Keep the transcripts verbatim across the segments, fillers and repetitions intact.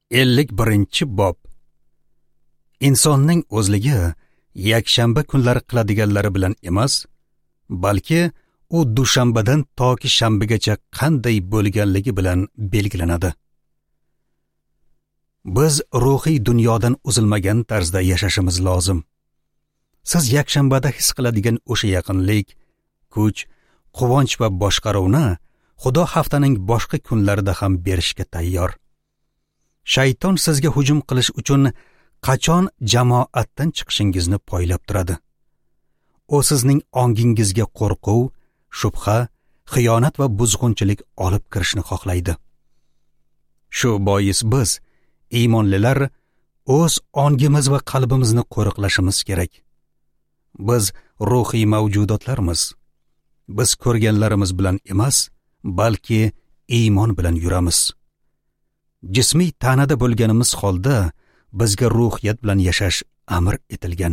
ellik birinchi bob. Insonning o'zligi yakshanba kunlari qiladiganlari bilan emas, balki u dushanbadan toki shanbagacha qanday bo'lganligi bilan belgilanadi. Biz ruhiy dunyodan uzilmagan tarzda yashashimiz lozim. Siz yakshanbada his qiladigan o'sha yaqinlik, kuch, quvonch va boshqaruvni Xudo haftaning boshqa kunlarida ham berishga tayyor. Shayton sizga hujum qilish uchun qachon jamoatdan chiqishingizni poylab turadi. U sizning ongingizga qo'rquv, shubha, xiyonat va buzg'unchilik olib kirishni xohlaydi. Shu bois biz, iymonlilar, o'z ongimiz va qalbimizni qo'riqlashimiz kerak. Biz ruhiy mavjudotlarmiz. Biz ko'rganlarimiz bilan emas, balki iymon bilan yuramiz. Jismiy tanada bo'lganimiz holda bizga ruhiyat bilan yashash amr etilgan.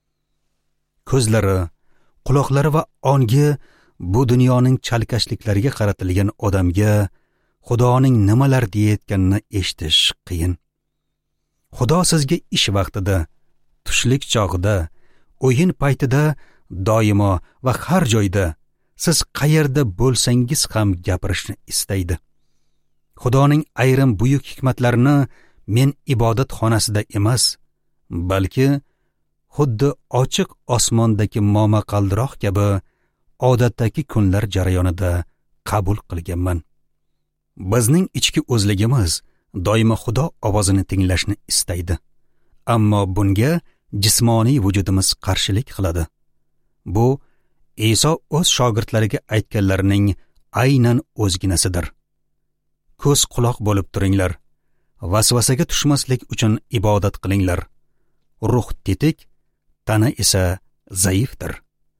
Ko'zlari, quloqlari va ongi bu dunyoning chalkashliklariga qaratilgan odamga Xudoning nimalar deyayotganini eshitish qiyin. Xudo sizga ish vaqtida, tushlik chog'ida, o'yin paytida, doimo va har joyda, siz qayerda bo'lsangiz ham gapirishni istaydi. Xudoning ayrim buyuk hikmatlarini men ibodat xonasida emas, balki xuddi ochiq osmondagi momaqaldiroq kabi odatdagi kunlar jarayonida qabul qilganman. Bizning ichki o'zligimiz doimo Xudo ovozini tinglashni istaydi. Ammo bunga jismoniy vujudimiz qarshilik qiladi. Bu Iso o'z shogirdlariga aytganlarining aynan o'zginasidir. Ko'z quloq bo'lib turinglar. Vasvasaga tushmaslik uchun ibodat qilinglar. Ruh tetik, tana esa zaifdir.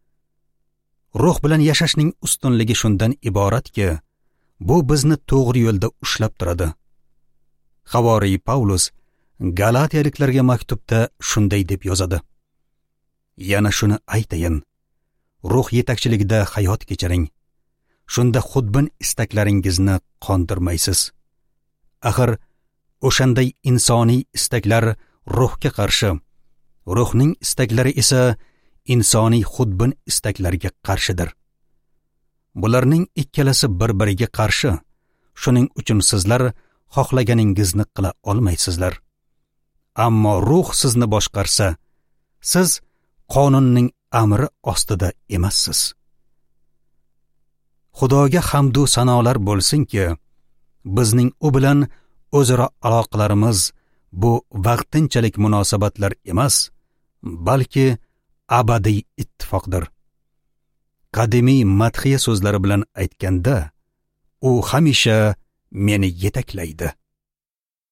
Ruh bilan yashashning ustunligi shundan iboratki, bu bizni to'g'ri yo'lda ushlab turadi. Havoriy Pavlus Galatiyaliklarga maktubda shunday deb yozadi: Yana shuni aytayin, ruh yetakchiligida hayot kechiring. Shunda xudbin istaklaringizni qondirmaysiz. Axir o'shanday insoniy istaklar ruhga qarshi, ruhning istaklari esa insoniy xudbin istaklarga qarshidir. Bularning ikkalasi bir-biriga qarshi. Shuning uchun sizlar xohlaganingizni qila olmaysizlar. Ammo ruh sizni boshqarsa, siz qonunning amri ostida emassiz. Xudoga hamdu sanolar bo'lsinki, bizning u bilan o'zaro aloqalarimiz bu vaqtinchalik munosabatlar emas, balki abadiy ittifoqdir. Qadimiy madhiya so'zlari bilan aytganda, u hamisha meni yetaklaydi.